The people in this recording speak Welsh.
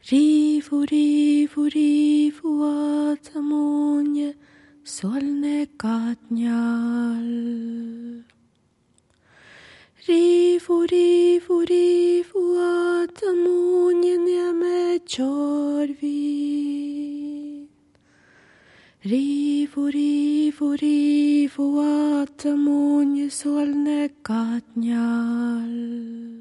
Rivu, rivu, rivu atamunje solne katnjal. Rivu, rivu, rivu atamunje njeme čorvi. Rivu, rivu, rivu atamunje solne katnjal.